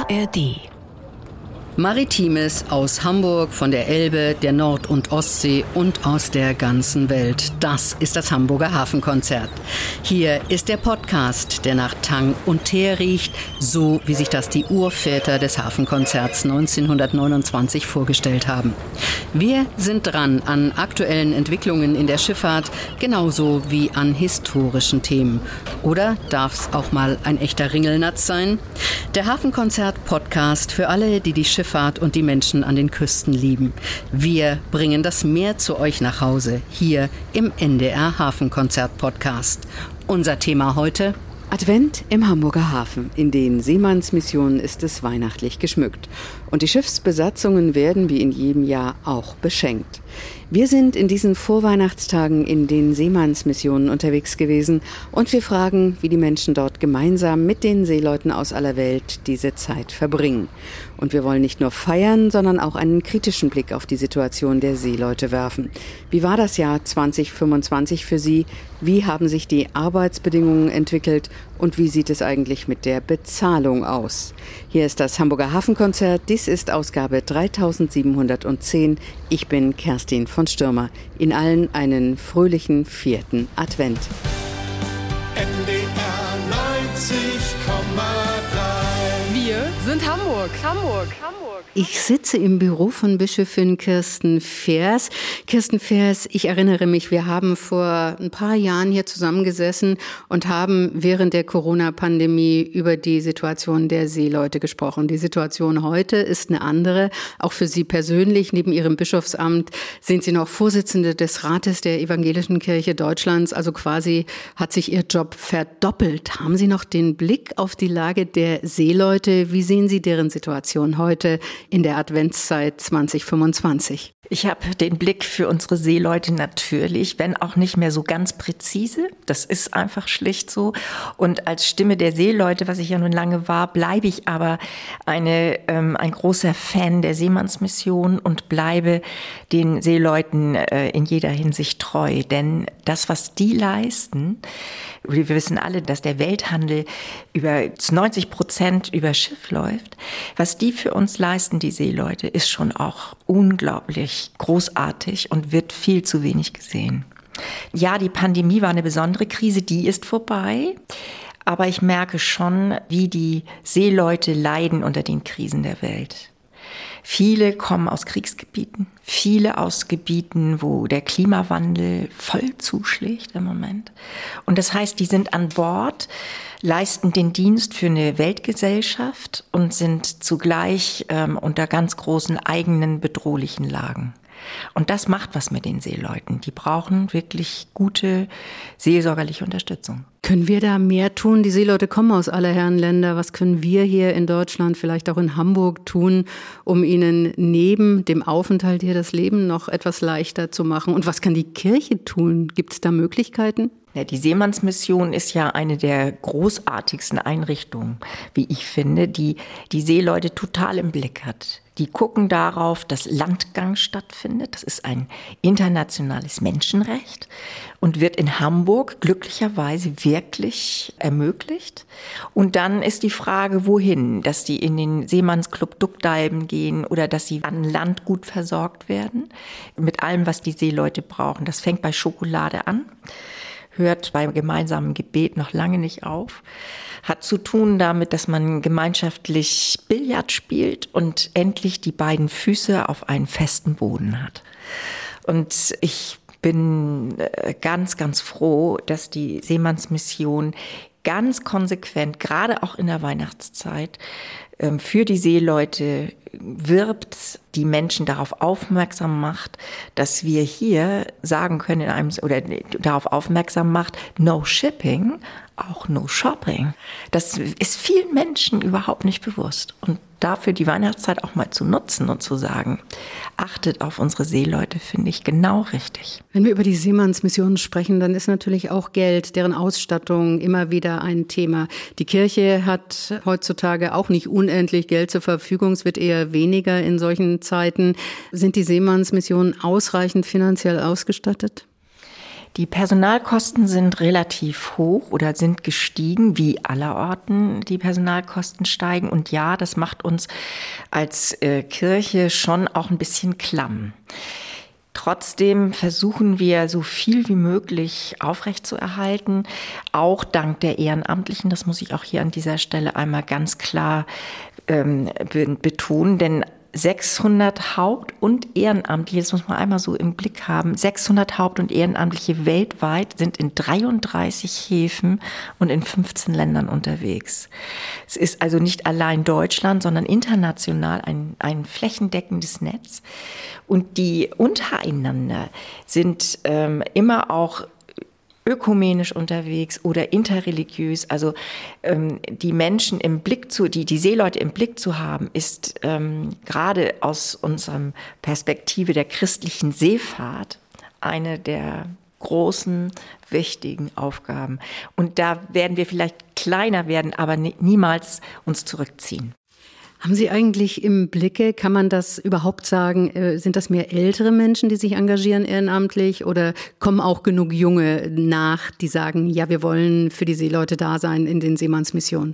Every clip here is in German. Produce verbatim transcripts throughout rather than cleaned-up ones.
A R D. Maritimes aus Hamburg, von der Elbe, der Nord- und Ostsee und aus der ganzen Welt. Das ist das Hamburger Hafenkonzert. Hier ist der Podcast, der nach Tang und Teer riecht, so wie sich das die Urväter des Hafenkonzerts neunzehnhundertneunundzwanzig vorgestellt haben. Wir sind dran an aktuellen Entwicklungen in der Schifffahrt, genauso wie an historischen Themen. Oder darf es auch mal ein echter Ringelnatz sein? Der Hafenkonzert-Podcast für alle, die die Schifffahrt und die Menschen an den Küsten lieben. Wir bringen das Meer zu euch nach Hause, hier im N D R Hafenkonzert-Podcast. Unser Thema heute: Advent im Hamburger Hafen. In den Seemannsmissionen ist es weihnachtlich geschmückt. Und die Schiffsbesatzungen werden wie in jedem Jahr auch beschenkt. Wir sind in diesen Vorweihnachtstagen in den Seemannsmissionen unterwegs gewesen und wir fragen, wie die Menschen dort gemeinsam mit den Seeleuten aus aller Welt diese Zeit verbringen. Und wir wollen nicht nur feiern, sondern auch einen kritischen Blick auf die Situation der Seeleute werfen. Wie war das Jahr zwanzig fünfundzwanzig für Sie? Wie haben sich die Arbeitsbedingungen entwickelt? Und wie sieht es eigentlich mit der Bezahlung aus? Hier ist das Hamburger Hafenkonzert. Dies ist Ausgabe dreitausendsiebenhundertzehn. Ich bin Kerstin von Stürmer. Ihnen allen einen fröhlichen vierten Advent. N D R neunzig Komma drei. Wir sind Hamburg, Hamburg, Hamburg. Ich sitze im Büro von Bischöfin Kirsten Fehrs. Kirsten Fehrs, ich erinnere mich, wir haben vor ein paar Jahren hier zusammengesessen und haben während der Corona-Pandemie über die Situation der Seeleute gesprochen. Die Situation heute ist eine andere. Auch für Sie persönlich, neben Ihrem Bischofsamt, sind Sie noch Vorsitzende des Rates der Evangelischen Kirche Deutschlands. Also quasi hat sich Ihr Job verdoppelt. Haben Sie noch den Blick auf die Lage der Seeleute? Wie sehen Sie deren Situation heute in der Adventszeit zwanzig fünfundzwanzig? Ich habe den Blick für unsere Seeleute natürlich, wenn auch nicht mehr so ganz präzise. Das ist einfach schlicht so. Und als Stimme der Seeleute, was ich ja nun lange war, bleibe ich aber eine, ähm, ein großer Fan der Seemannsmission und bleibe den Seeleuten äh, in jeder Hinsicht treu. Denn das, was die leisten, wir wissen alle, dass der Welthandel über neunzig Prozent über Schiff läuft. Was die für uns leisten, die Seeleute, ist schon auch unglaublich großartig und wird viel zu wenig gesehen. Ja, die Pandemie war eine besondere Krise, die ist vorbei. Aber ich merke schon, wie die Seeleute leiden unter den Krisen der Welt. Viele kommen aus Kriegsgebieten, viele aus Gebieten, wo der Klimawandel voll zuschlägt im Moment. Und das heißt, die sind an Bord, leisten den Dienst für eine Weltgesellschaft und sind zugleich ähm, unter ganz großen eigenen bedrohlichen Lagen. Und das macht was mit den Seeleuten. Die brauchen wirklich gute seelsorgerliche Unterstützung. Können wir da mehr tun? Die Seeleute kommen aus aller Herren Länder. Was können wir hier in Deutschland, vielleicht auch in Hamburg tun, um ihnen neben dem Aufenthalt hier das Leben noch etwas leichter zu machen? Und was kann die Kirche tun? Gibt es da Möglichkeiten? Ja, die Seemannsmission ist ja eine der großartigsten Einrichtungen, wie ich finde, die die Seeleute total im Blick hat. Die gucken darauf, dass Landgang stattfindet. Das ist ein internationales Menschenrecht und wird in Hamburg glücklicherweise wirklich ermöglicht. Und dann ist die Frage, wohin? Dass die in den Seemannsclub Duckdalben gehen oder dass sie an Land gut versorgt werden. Mit allem, was die Seeleute brauchen. Das fängt bei Schokolade an, hört beim gemeinsamen Gebet noch lange nicht auf. Hat zu tun damit, dass man gemeinschaftlich Billard spielt und endlich die beiden Füße auf einen festen Boden hat. Und ich bin ganz, ganz froh, dass die Seemannsmission ganz konsequent, gerade auch in der Weihnachtszeit, für die Seeleute wirbt, die Menschen darauf aufmerksam macht, dass wir hier sagen können in einem, oder darauf aufmerksam macht, no shipping, auch no shopping. Das ist vielen Menschen überhaupt nicht bewusst. Und dafür die Weihnachtszeit auch mal zu nutzen und zu sagen, achtet auf unsere Seeleute, finde ich genau richtig. Wenn wir über die Seemannsmissionen sprechen, dann ist natürlich auch Geld, deren Ausstattung immer wieder ein Thema. Die Kirche hat heutzutage auch nicht unendlich Geld zur Verfügung. Es wird eher weniger in solchen Zeiten. Sind die Seemannsmissionen ausreichend finanziell ausgestattet? Die Personalkosten sind relativ hoch oder sind gestiegen, wie allerorten die Personalkosten steigen. Und ja, das macht uns als äh, Kirche schon auch ein bisschen klamm. Trotzdem versuchen wir, so viel wie möglich aufrechtzuerhalten, auch dank der Ehrenamtlichen. Das muss ich auch hier an dieser Stelle einmal ganz klar ähm, betonen, denn sechshundert Haupt- und Ehrenamtliche, das muss man einmal so im Blick haben, sechshundert Haupt- und Ehrenamtliche weltweit sind in dreiunddreißig Häfen und in fünfzehn Ländern unterwegs. Es ist also nicht allein Deutschland, sondern international ein, ein flächendeckendes Netz. Und die untereinander sind ähm, immer auch ökumenisch unterwegs oder interreligiös. Also ähm, die Menschen im Blick zu, die, die Seeleute im Blick zu haben, ist ähm, gerade aus unserer Perspektive der christlichen Seefahrt eine der großen, wichtigen Aufgaben. Und da werden wir vielleicht kleiner werden, aber nie, niemals uns zurückziehen. Haben Sie eigentlich im Blicke, kann man das überhaupt sagen, äh, sind das mehr ältere Menschen, die sich engagieren ehrenamtlich oder kommen auch genug Junge nach, die sagen, ja, wir wollen für die Seeleute da sein in den Seemannsmissionen?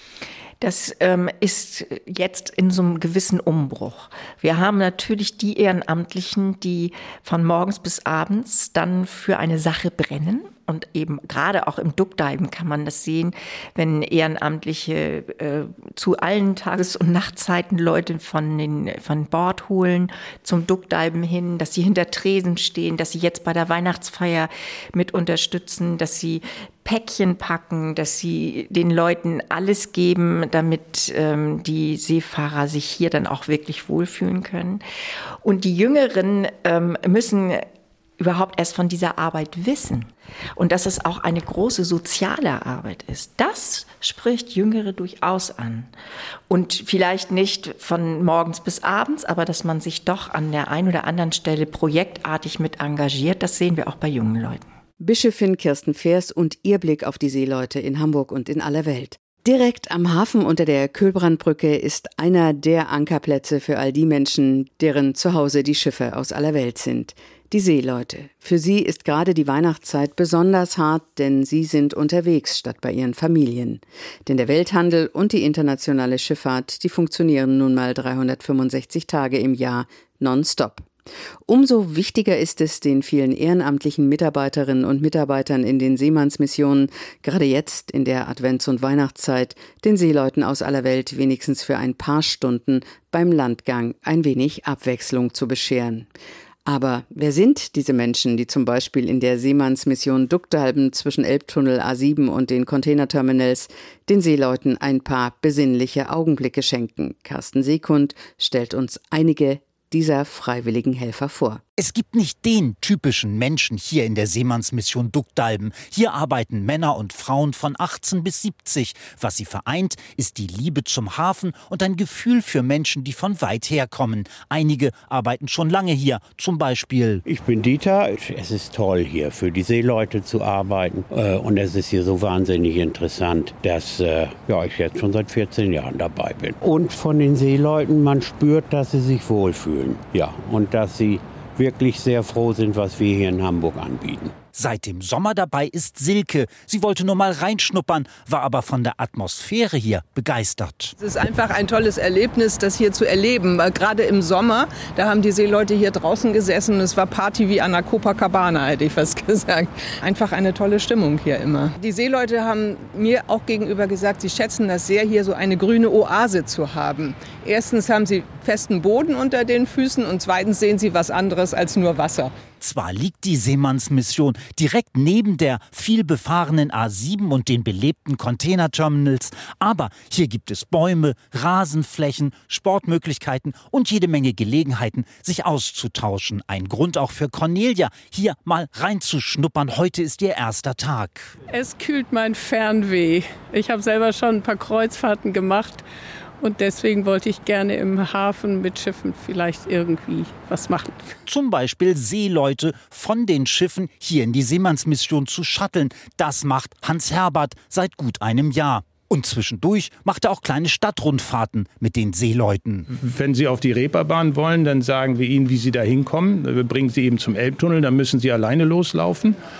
Das ähm, ist jetzt in so einem gewissen Umbruch. Wir haben natürlich die Ehrenamtlichen, die von morgens bis abends dann für eine Sache brennen. Und eben gerade auch im Duckdiven kann man das sehen, wenn Ehrenamtliche äh, zu allen Tages- und Nachtzeiten Leute von, den, von Bord holen zum Duckdiven hin, dass sie hinter Tresen stehen, dass sie jetzt bei der Weihnachtsfeier mit unterstützen, dass sie Päckchen packen, dass sie den Leuten alles geben, damit ähm, die Seefahrer sich hier dann auch wirklich wohlfühlen können. Und die Jüngeren ähm, müssen überhaupt erst von dieser Arbeit wissen und dass es auch eine große soziale Arbeit ist. Das spricht Jüngere durchaus an. Und vielleicht nicht von morgens bis abends, aber dass man sich doch an der einen oder anderen Stelle projektartig mit engagiert, das sehen wir auch bei jungen Leuten. Bischöfin Kirsten Feers und ihr Blick auf die Seeleute in Hamburg und in aller Welt. Direkt am Hafen unter der Köhlbrandbrücke ist einer der Ankerplätze für all die Menschen, deren Zuhause die Schiffe aus aller Welt sind. Die Seeleute. Für sie ist gerade die Weihnachtszeit besonders hart, denn sie sind unterwegs statt bei ihren Familien. Denn der Welthandel und die internationale Schifffahrt, die funktionieren nun mal dreihundertfünfundsechzig Tage im Jahr nonstop. Umso wichtiger ist es den vielen ehrenamtlichen Mitarbeiterinnen und Mitarbeitern in den Seemannsmissionen, gerade jetzt in der Advents- und Weihnachtszeit, den Seeleuten aus aller Welt wenigstens für ein paar Stunden beim Landgang ein wenig Abwechslung zu bescheren. Aber wer sind diese Menschen, die zum Beispiel in der Seemannsmission Duckdiven zwischen Elbtunnel A sieben und den Containerterminals den Seeleuten ein paar besinnliche Augenblicke schenken? Carsten Seekund stellt uns einige dieser freiwilligen Helfer vor. Es gibt nicht den typischen Menschen hier in der Seemannsmission Duckdiven. Hier arbeiten Männer und Frauen von achtzehn bis siebzig. Was sie vereint, ist die Liebe zum Hafen und ein Gefühl für Menschen, die von weit her kommen. Einige arbeiten schon lange hier, zum Beispiel. Ich bin Dieter. Es ist toll, hier für die Seeleute zu arbeiten. Und es ist hier so wahnsinnig interessant, dass ja, ich jetzt schon seit vierzehn Jahren dabei bin. Und von den Seeleuten, man spürt, dass sie sich wohlfühlen. Ja, und dass sie wirklich sehr froh sind, was wir hier in Hamburg anbieten. Seit dem Sommer dabei ist Silke. Sie wollte nur mal reinschnuppern, war aber von der Atmosphäre hier begeistert. Es ist einfach ein tolles Erlebnis, das hier zu erleben. Gerade im Sommer, da haben die Seeleute hier draußen gesessen und es war Party wie an der Copacabana, hätte ich fast gesagt. Einfach eine tolle Stimmung hier immer. Die Seeleute haben mir auch gegenüber gesagt, sie schätzen das sehr, hier so eine grüne Oase zu haben. Erstens haben sie festen Boden unter den Füßen und zweitens sehen sie was anderes als nur Wasser. Zwar liegt die Seemannsmission direkt neben der vielbefahrenen A sieben und den belebten Containerterminals, aber hier gibt es Bäume, Rasenflächen, Sportmöglichkeiten und jede Menge Gelegenheiten, sich auszutauschen. Ein Grund auch für Cornelia, hier mal reinzuschnuppern. Heute ist ihr erster Tag. Es kühlt mein Fernweh. Ich habe selber schon ein paar Kreuzfahrten gemacht. Und deswegen wollte ich gerne im Hafen mit Schiffen vielleicht irgendwie was machen. Zum Beispiel Seeleute von den Schiffen hier in die Seemannsmission zu shutteln. Das macht Hans Herbert seit gut einem Jahr. Und zwischendurch macht er auch kleine Stadtrundfahrten mit den Seeleuten. Wenn Sie auf die Reeperbahn wollen, dann sagen wir Ihnen, wie Sie da hinkommen. Wir bringen Sie eben zum Elbtunnel, dann müssen Sie alleine loslaufen.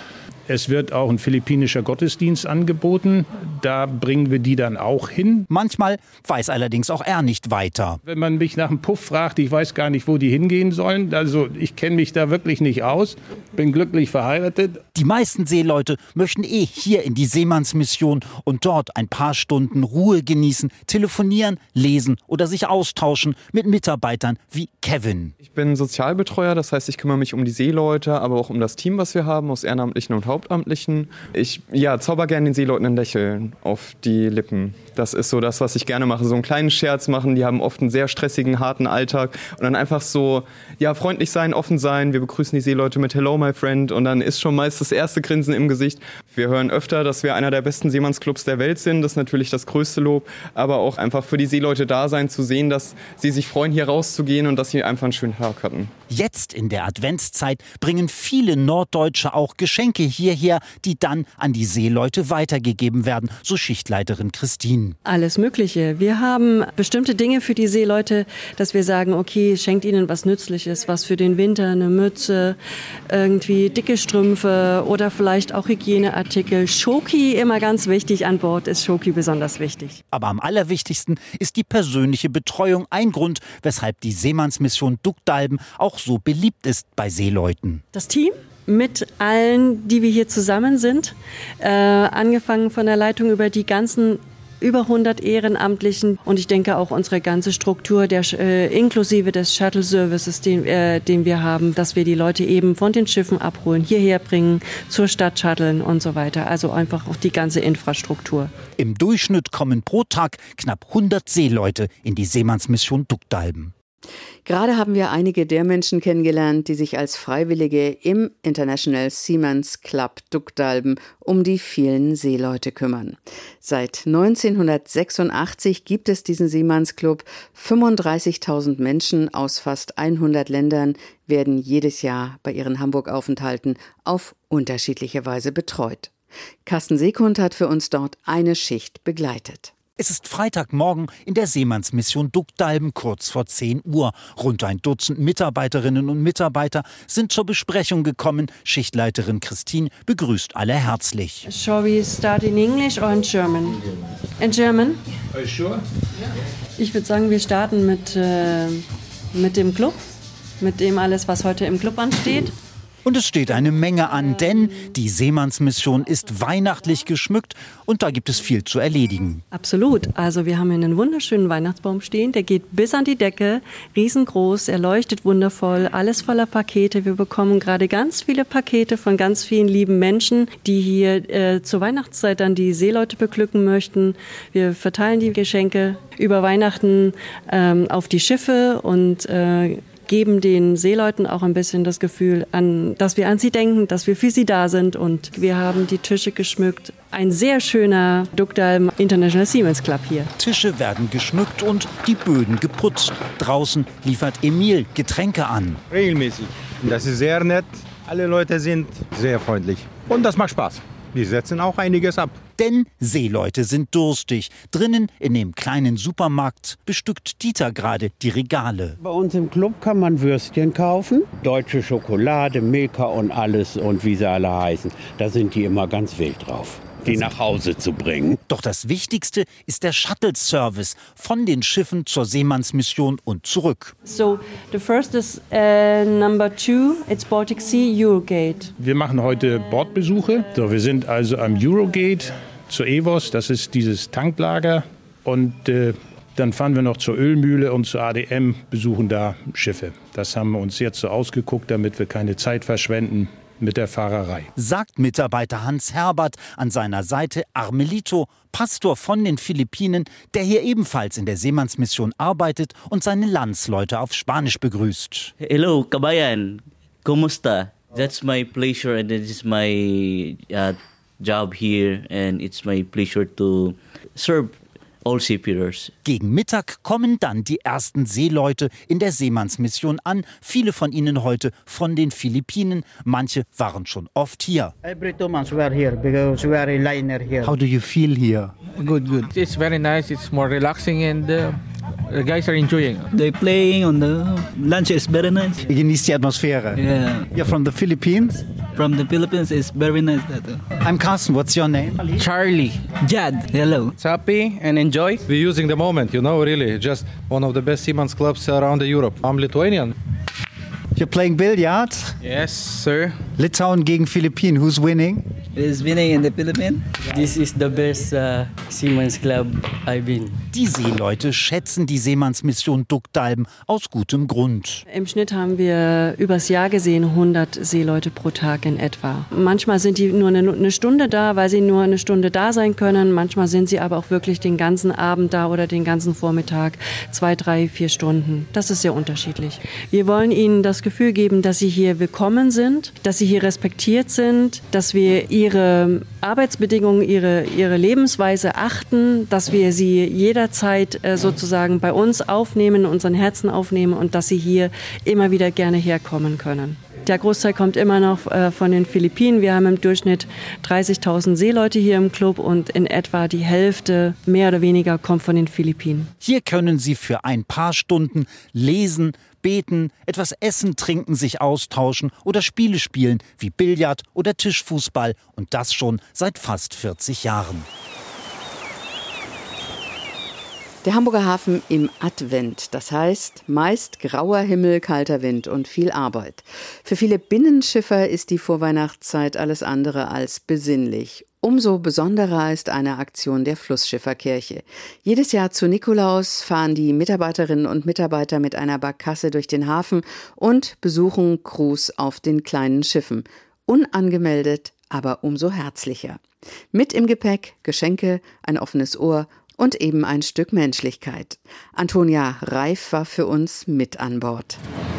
Es wird auch ein philippinischer Gottesdienst angeboten. Da bringen wir die dann auch hin. Manchmal weiß allerdings auch er nicht weiter. Wenn man mich nach einem Puff fragt, ich weiß gar nicht, wo die hingehen sollen. Also ich kenne mich da wirklich nicht aus. Bin glücklich verheiratet. Die meisten Seeleute möchten eh hier in die Seemannsmission und dort ein paar Stunden Ruhe genießen, telefonieren, lesen oder sich austauschen mit Mitarbeitern wie Kevin. Ich bin Sozialbetreuer, das heißt, ich kümmere mich um die Seeleute, aber auch um das Team, was wir haben, aus Ehrenamtlichen und Hauptamtlichen. Ich ja, zauber gerne den Seeleuten ein Lächeln auf die Lippen. Das ist so das, was ich gerne mache. So einen kleinen Scherz machen. Die haben oft einen sehr stressigen, harten Alltag. Und dann einfach so, ja, freundlich sein, offen sein. Wir begrüßen die Seeleute mit Hello, my friend. Und dann ist schon meist das erste Grinsen im Gesicht. Wir hören öfter, dass wir einer der besten Seemannsclubs der Welt sind. Das ist natürlich das größte Lob. Aber auch einfach für die Seeleute da sein, zu sehen, dass sie sich freuen, hier rauszugehen und dass sie einfach einen schönen Tag hatten. Jetzt in der Adventszeit bringen viele Norddeutsche auch Geschenke hierher, die dann an die Seeleute weitergegeben werden, so Schichtleiterin Christine. Alles Mögliche. Wir haben bestimmte Dinge für die Seeleute, dass wir sagen, okay, schenkt ihnen was Nützliches, was für den Winter, eine Mütze, irgendwie dicke Strümpfe oder vielleicht auch Hygieneartikel. Schoki, immer ganz wichtig, an Bord ist Schoki besonders wichtig. Aber am allerwichtigsten ist die persönliche Betreuung ein Grund, weshalb die Seemannsmission Dugdalben auch so beliebt ist bei Seeleuten. Das Team mit allen, die wir hier zusammen sind, äh, angefangen von der Leitung über die ganzen über hundert Ehrenamtlichen und ich denke auch unsere ganze Struktur, der, äh, inklusive des Shuttle-Services, den, äh, den wir haben, dass wir die Leute eben von den Schiffen abholen, hierher bringen, zur Stadt shutteln und so weiter. Also einfach auch die ganze Infrastruktur. Im Durchschnitt kommen pro Tag knapp hundert Seeleute in die Seemannsmission Dugdalben. Gerade haben wir einige der Menschen kennengelernt, die sich als Freiwillige im International Seamen's Club Dugdalben um die vielen Seeleute kümmern. Seit neunzehnhundertsechsundachtzig gibt es diesen Seemannsclub. fünfunddreißigtausend Menschen aus fast hundert Ländern werden jedes Jahr bei ihren Hamburg-Aufenthalten auf unterschiedliche Weise betreut. Carsten Seekund hat für uns dort eine Schicht begleitet. Es ist Freitagmorgen in der Seemannsmission Dugdalben kurz vor zehn Uhr. Rund ein Dutzend Mitarbeiterinnen und Mitarbeiter sind zur Besprechung gekommen. Schichtleiterin Christine begrüßt alle herzlich. Shall we start in English or in German? In German? Are you sure? Ich würde sagen, wir starten mit, äh, mit dem Club, mit dem alles, was heute im Club ansteht. Und es steht eine Menge an, denn die Seemannsmission ist weihnachtlich geschmückt und da gibt es viel zu erledigen. Absolut. Also wir haben einen wunderschönen Weihnachtsbaum stehen, der geht bis an die Decke, riesengroß, er leuchtet wundervoll, alles voller Pakete. Wir bekommen gerade ganz viele Pakete von ganz vielen lieben Menschen, die hier äh, zur Weihnachtszeit dann die Seeleute beglücken möchten. Wir verteilen die Geschenke über Weihnachten ähm, auf die Schiffe und äh, geben den Seeleuten auch ein bisschen das Gefühl, an, dass wir an sie denken, dass wir für sie da sind. Und wir haben die Tische geschmückt. Ein sehr schöner Dugdalben International Seamen's Club hier. Tische werden geschmückt und die Böden geputzt. Draußen liefert Emil Getränke an. Regelmäßig. Das ist sehr nett. Alle Leute sind sehr freundlich. Und das macht Spaß. Wir setzen auch einiges ab. Denn Seeleute sind durstig. Drinnen in dem kleinen Supermarkt bestückt Dieter gerade die Regale. Bei uns im Club kann man Würstchen kaufen. Deutsche Schokolade, Milka und alles und wie sie alle heißen. Da sind die immer ganz wild drauf, die nach Hause zu bringen. Doch das Wichtigste ist der Shuttle-Service von den Schiffen zur Seemannsmission und zurück. So, the first is uh, number two, it's Baltic Sea Eurogate. Wir machen heute Bordbesuche. So, wir sind also am Eurogate zur E W O S, das ist dieses Tanklager. Und äh, dann fahren wir noch zur Ölmühle und zur A D M, besuchen da Schiffe. Das haben wir uns jetzt so ausgeguckt, damit wir keine Zeit verschwenden mit der Fahrerei. Sagt Mitarbeiter Hans Herbert, an seiner Seite Armelito, Pastor von den Philippinen, der hier ebenfalls in der Seemannsmission arbeitet und seine Landsleute auf Spanisch begrüßt. Hello, kabayan. Kumusta? That's my pleasure and it is my uh, job here and it's my pleasure to serve all seafarers. Gegen Mittag kommen dann die ersten Seeleute in der Seemannsmission an. Viele von ihnen heute von den Philippinen. Manche waren schon oft hier. Every two months we are here because we are a liner here. How do you feel here? Good, good. It's very nice. It's more relaxing and uh, The guys are enjoying. They playing on the lunch is very nice. Ihr genießt die Atmosphäre. Yeah. You're from the Philippines? From the Philippines is very nice. I'm Carsten. What's your name? Charlie. Jad. Hello. It's happy and enjoy. We're using the moment, you know, really. Just one of the best Siemens clubs around Europe. I'm Lithuanian. You're playing billiard? Yes, sir. Litauen gegen Philippinen. Who's winning? Is winning in the Philippines. This is the best uh, Siemens club I've been. Die Seeleute schätzen die Seemannsmission Duckdalben aus gutem Grund. Im Schnitt haben wir übers Jahr gesehen hundert Seeleute pro Tag in etwa. Manchmal sind die nur eine, eine Stunde da, weil sie nur eine Stunde da sein können. Manchmal sind sie aber auch wirklich den ganzen Abend da oder den ganzen Vormittag, zwei, drei, vier Stunden. Das ist sehr unterschiedlich. Wir wollen ihnen das Gefühl geben, dass sie hier willkommen sind, dass sie hier respektiert sind, dass wir ihre Arbeitsbedingungen, ihre, ihre Lebensweise achten, dass wir sie jederzeit äh, sozusagen bei uns aufnehmen, in unseren Herzen aufnehmen und dass sie hier immer wieder gerne herkommen können. Der Großteil kommt immer noch äh, von den Philippinen. Wir haben im Durchschnitt dreißigtausend Seeleute hier im Club und in etwa die Hälfte, mehr oder weniger, kommt von den Philippinen. Hier können Sie für ein paar Stunden lesen, beten, etwas essen, trinken, sich austauschen oder Spiele spielen wie Billard oder Tischfußball und das schon seit fast vierzig Jahren. Der Hamburger Hafen im Advent, das heißt meist grauer Himmel, kalter Wind und viel Arbeit. Für viele Binnenschiffer ist die Vorweihnachtszeit alles andere als besinnlich. Umso besonderer ist eine Aktion der Flussschifferkirche. Jedes Jahr zu Nikolaus fahren die Mitarbeiterinnen und Mitarbeiter mit einer Barkasse durch den Hafen und besuchen Crews auf den kleinen Schiffen. Unangemeldet, aber umso herzlicher. Mit im Gepäck Geschenke, ein offenes Ohr und eben ein Stück Menschlichkeit. Antonia Reif war für uns mit an Bord.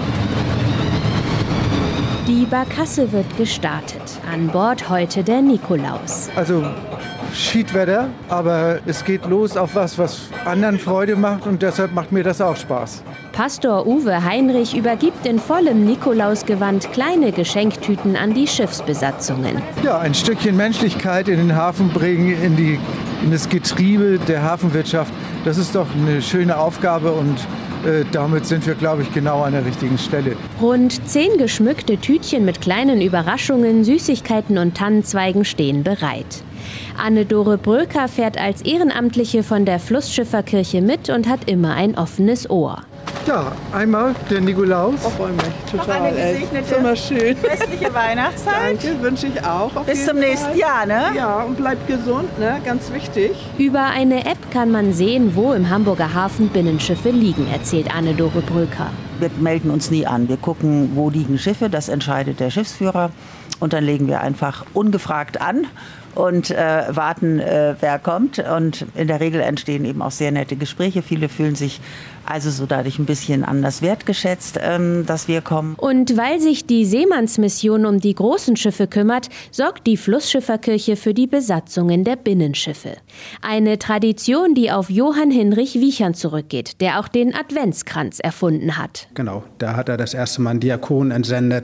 Die Barkasse wird gestartet. An Bord heute der Nikolaus. Also Schiedwetter, aber es geht los auf was, was anderen Freude macht und deshalb macht mir das auch Spaß. Pastor Uwe Heinrich übergibt in vollem Nikolausgewand kleine Geschenktüten an die Schiffsbesatzungen. Ja, ein Stückchen Menschlichkeit in den Hafen bringen, in, die, in das Getriebe der Hafenwirtschaft. Das ist doch eine schöne Aufgabe und äh, damit sind wir, glaube ich, genau an der richtigen Stelle. Rund zehn geschmückte Tütchen mit kleinen Überraschungen, Süßigkeiten und Tannenzweigen stehen bereit. Anne-Dore Bröker fährt als Ehrenamtliche von der Flussschifferkirche mit und hat immer ein offenes Ohr. Ja, einmal der Nikolaus. Ich freue mich total. Noch eine gesegnete, immer schön. Festliche Weihnachtszeit. Danke, wünsche ich auch. Bis zum nächsten Fall. Jahr, ne? Ja, und bleibt gesund, ne? Ganz wichtig. Über eine App kann man sehen, wo im Hamburger Hafen Binnenschiffe liegen, erzählt Anne-Dore Bröker. Wir melden uns nie an. Wir gucken, wo liegen Schiffe. Das entscheidet der Schiffsführer. Und dann legen wir einfach ungefragt an und äh, warten, äh, wer kommt. Und in der Regel entstehen eben auch sehr nette Gespräche. Viele fühlen sich also so dadurch ein bisschen anders wertgeschätzt, ähm, dass wir kommen. Und weil sich die Seemannsmission um die großen Schiffe kümmert, sorgt die Flussschifferkirche für die Besatzungen der Binnenschiffe. Eine Tradition, die auf Johann Hinrich Wiechern zurückgeht, der auch den Adventskranz erfunden hat. Genau, da hat er das erste Mal einen Diakon entsendet.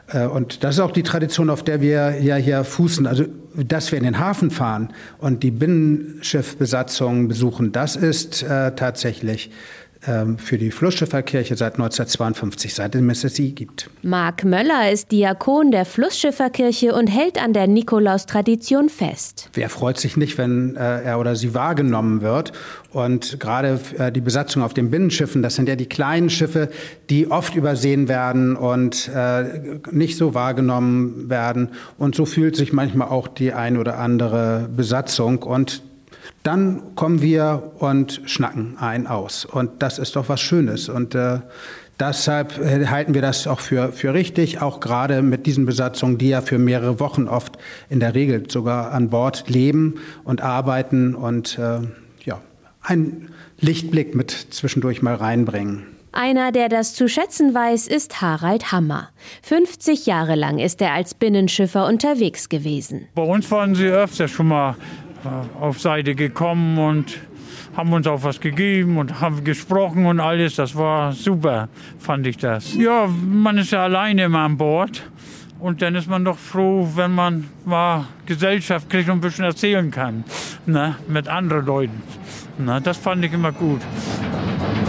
Und das ist auch die Tradition, auf der wir ja hier fußen. Also, dass wir in den Hafen fahren und die Binnenschiffbesatzungen besuchen, das ist äh, tatsächlich ähm, für die Flussschifferkirche seit neunzehnhundertzweiundfünfzig, seitdem es sie gibt. Marc Möller ist Diakon der Flussschifferkirche und hält an der Nikolaustradition fest. Wer freut sich nicht, wenn äh, er oder sie wahrgenommen wird? Und gerade äh, die Besatzung auf den Binnenschiffen, das sind ja die kleinen Schiffe, die oft übersehen werden und äh, nicht so wahrgenommen werden. Und so fühlt sich manchmal auch die ein oder andere Besatzung. Und dann kommen wir und schnacken ein aus. Und das ist doch was Schönes. Und äh, deshalb äh, halten wir das auch für, für richtig, auch gerade mit diesen Besatzungen, die ja für mehrere Wochen oft in der Regel sogar an Bord leben und arbeiten und äh, ja, einen Lichtblick mit zwischendurch mal reinbringen. Einer, der das zu schätzen weiß, ist Harald Hammer. fünfzig Jahre lang ist er als Binnenschiffer unterwegs gewesen. Bei uns waren sie öfter schon mal auf Seite gekommen und haben uns auch was gegeben und haben gesprochen und alles. Das war super, fand ich das. Ja, man ist ja alleine immer an Bord. Und dann ist man doch froh, wenn man mal Gesellschaft kriegt und ein bisschen erzählen kann, ne, mit anderen Leuten. Ne, das fand ich immer gut.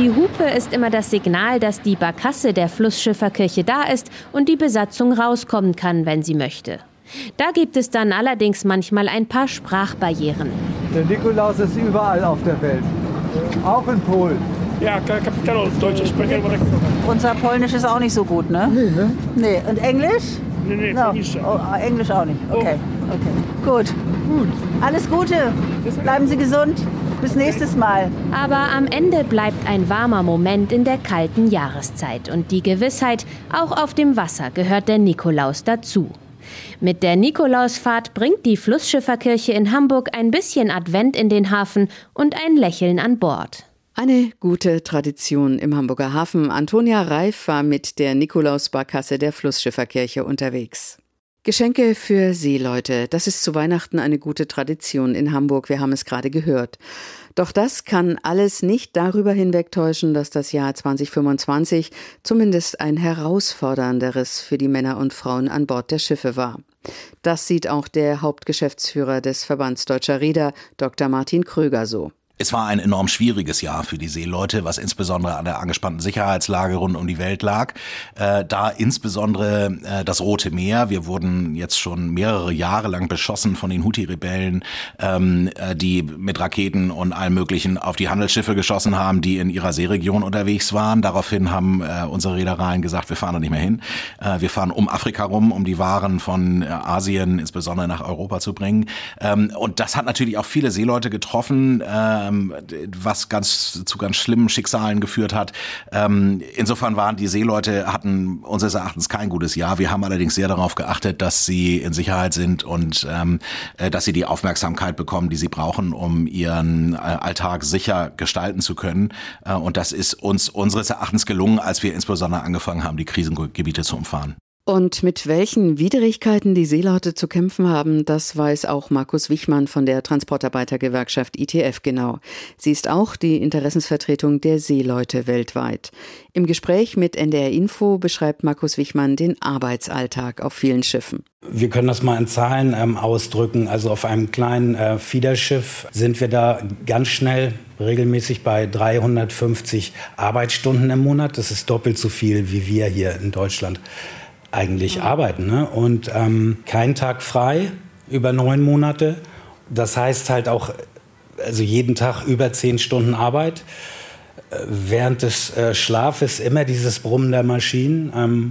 Die Hupe ist immer das Signal, dass die Barkasse der Flussschifferkirche da ist und die Besatzung rauskommen kann, wenn sie möchte. Da gibt es dann allerdings manchmal ein paar Sprachbarrieren. Der Nikolaus ist überall auf der Welt, auch in Polen. Ja, Kapitän aus Deutsch sprechen. Unser Polnisch ist auch nicht so gut, ne? Nee, ne? Nee. Und Englisch? Nee, nee, no. Englisch. Oh, Englisch auch nicht. Okay, okay. Gut. Gut. Alles Gute. Bleiben Sie gesund. Bis nächstes Mal. Aber am Ende bleibt ein warmer Moment in der kalten Jahreszeit. Und die Gewissheit, auch auf dem Wasser gehört der Nikolaus dazu. Mit der Nikolausfahrt bringt die Flussschifferkirche in Hamburg ein bisschen Advent in den Hafen und ein Lächeln an Bord. Eine gute Tradition im Hamburger Hafen. Antonia Reif war mit der Nikolausbarkasse der Flussschifferkirche unterwegs. Geschenke für Seeleute, das ist zu Weihnachten eine gute Tradition in Hamburg, wir haben es gerade gehört. Doch das kann alles nicht darüber hinwegtäuschen, dass das Jahr zwanzig fünfundzwanzig zumindest ein herausfordernderes für die Männer und Frauen an Bord der Schiffe war. Das sieht auch der Hauptgeschäftsführer des Verbands Deutscher Reeder, Doktor Martin Kröger, so. Es war ein enorm schwieriges Jahr für die Seeleute, was insbesondere an der angespannten Sicherheitslage rund um die Welt lag. Äh, da insbesondere äh, das Rote Meer. Wir wurden jetzt schon mehrere Jahre lang beschossen von den Houthi-Rebellen, ähm, äh, die mit Raketen und allem Möglichen auf die Handelsschiffe geschossen haben, die in ihrer Seeregion unterwegs waren. Daraufhin haben äh, unsere Reedereien gesagt, wir fahren da nicht mehr hin. Äh, wir fahren um Afrika rum, um die Waren von äh, Asien insbesondere nach Europa zu bringen. Ähm, und das hat natürlich auch viele Seeleute getroffen, äh, was ganz zu ganz schlimmen Schicksalen geführt hat. Ähm, insofern waren die Seeleute, hatten unseres Erachtens kein gutes Jahr. Wir haben allerdings sehr darauf geachtet, dass sie in Sicherheit sind und ähm, dass sie die Aufmerksamkeit bekommen, die sie brauchen, um ihren äh, Alltag sicher gestalten zu können. Äh, und das ist uns unseres Erachtens gelungen, als wir insbesondere angefangen haben, die Krisengebiete zu umfahren. Und mit welchen Widrigkeiten die Seeleute zu kämpfen haben, das weiß auch Markus Wichmann von der Transportarbeitergewerkschaft I T F genau. Sie ist auch die Interessensvertretung der Seeleute weltweit. Im Gespräch mit N D R Info beschreibt Markus Wichmann den Arbeitsalltag auf vielen Schiffen. Wir können das mal in Zahlen ähm, ausdrücken. Also auf einem kleinen äh, Fiederschiff sind wir da ganz schnell regelmäßig bei dreihundertfünfzig Arbeitsstunden im Monat. Das ist doppelt so viel, wie wir hier in Deutschland eigentlich arbeiten, ne? Und ähm, kein Tag frei über neun Monate. Das heißt halt auch, also jeden Tag über zehn Stunden Arbeit. Äh, während des äh, Schlafes immer dieses Brummen der Maschinen. Ähm,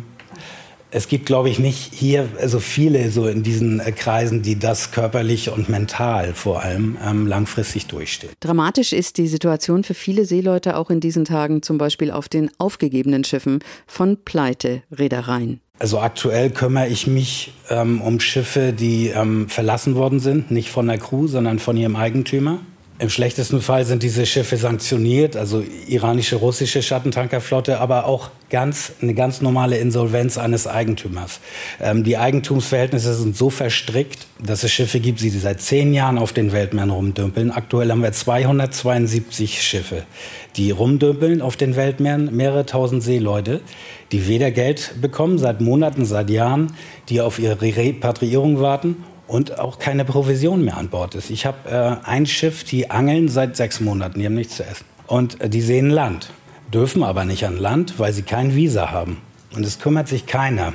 es gibt, glaube ich, nicht hier also viele so in diesen äh, Kreisen, die das körperlich und mental vor allem ähm, langfristig durchstehen. Dramatisch ist die Situation für viele Seeleute auch in diesen Tagen, zum Beispiel auf den aufgegebenen Schiffen von Pleite-Reedereien. Also aktuell kümmere ich mich ähm, um Schiffe, die ähm, verlassen worden sind, nicht von der Crew, sondern von ihrem Eigentümer. Im schlechtesten Fall sind diese Schiffe sanktioniert, also iranische, russische Schattentankerflotte, aber auch ganz, eine ganz normale Insolvenz eines Eigentümers. Ähm, die Eigentumsverhältnisse sind so verstrickt, dass es Schiffe gibt, die seit zehn Jahren auf den Weltmeeren rumdümpeln. Aktuell haben wir zweihundertzweiundsiebzig Schiffe, die rumdümpeln auf den Weltmeeren, mehrere tausend Seeleute, die weder Geld bekommen, seit Monaten, seit Jahren, die auf ihre Repatriierung warten und auch keine Provision mehr an Bord ist. Ich habe äh, ein Schiff, die angeln seit sechs Monaten, die haben nichts zu essen. Und äh, die sehen Land, dürfen aber nicht an Land, weil sie kein Visa haben. Und es kümmert sich keiner.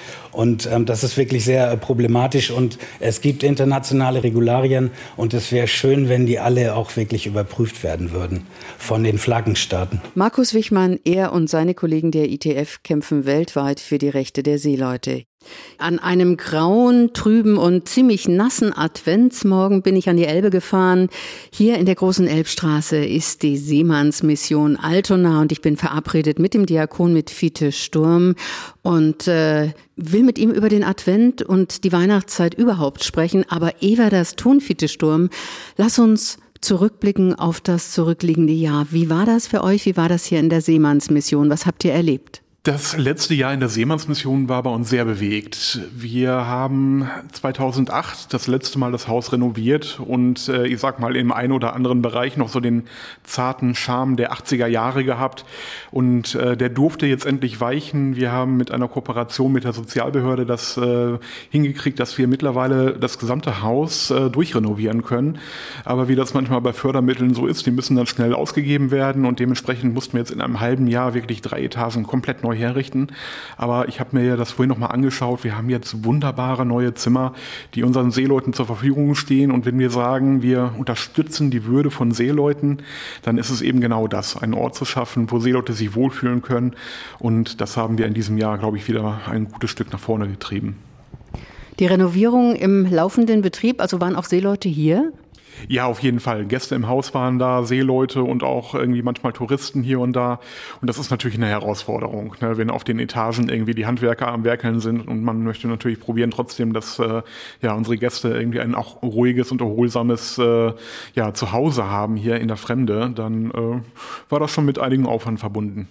Und ähm, das ist wirklich sehr äh, problematisch und es gibt internationale Regularien und es wäre schön, wenn die alle auch wirklich überprüft werden würden von den Flaggenstaaten. Markus Wichmann, er und seine Kollegen der I T F kämpfen weltweit für die Rechte der Seeleute. An einem grauen, trüben und ziemlich nassen Adventsmorgen bin ich an die Elbe gefahren. Hier in der großen Elbstraße ist die Seemannsmission Altona und ich bin verabredet mit dem Diakon, mit Fiete Sturm und äh, will mit ihm über den Advent und die Weihnachtszeit überhaupt sprechen. Aber ehe wir das tun, Fiete Sturm, lass uns zurückblicken auf das zurückliegende Jahr. Wie war das für euch? Wie war das hier in der Seemannsmission? Was habt ihr erlebt? Das letzte Jahr in der Seemannsmission war bei uns sehr bewegt. Wir haben zweitausendacht das letzte Mal das Haus renoviert und äh, ich sag mal im einen oder anderen Bereich noch so den zarten Charme der achtziger Jahre gehabt und äh, der durfte jetzt endlich weichen. Wir haben mit einer Kooperation mit der Sozialbehörde das äh, hingekriegt, dass wir mittlerweile das gesamte Haus äh, durchrenovieren können. Aber wie das manchmal bei Fördermitteln so ist, die müssen dann schnell ausgegeben werden und dementsprechend mussten wir jetzt in einem halben Jahr wirklich drei Etagen komplett neu herrichten. Aber ich habe mir das vorhin noch mal angeschaut. Wir haben jetzt wunderbare neue Zimmer, die unseren Seeleuten zur Verfügung stehen. Und wenn wir sagen, wir unterstützen die Würde von Seeleuten, dann ist es eben genau das, einen Ort zu schaffen, wo Seeleute sich wohlfühlen können. Und das haben wir in diesem Jahr, glaube ich, wieder ein gutes Stück nach vorne getrieben. Die Renovierung im laufenden Betrieb, also waren auch Seeleute hier? Ja, auf jeden Fall. Gäste im Haus waren da, Seeleute und auch irgendwie manchmal Touristen hier und da. Und das ist natürlich eine Herausforderung, ne? Wenn auf den Etagen irgendwie die Handwerker am Werkeln sind und man möchte natürlich probieren trotzdem, dass äh, ja unsere Gäste irgendwie ein auch ruhiges und erholsames äh, ja, Zuhause haben hier in der Fremde, dann äh, war das schon mit einigem Aufwand verbunden.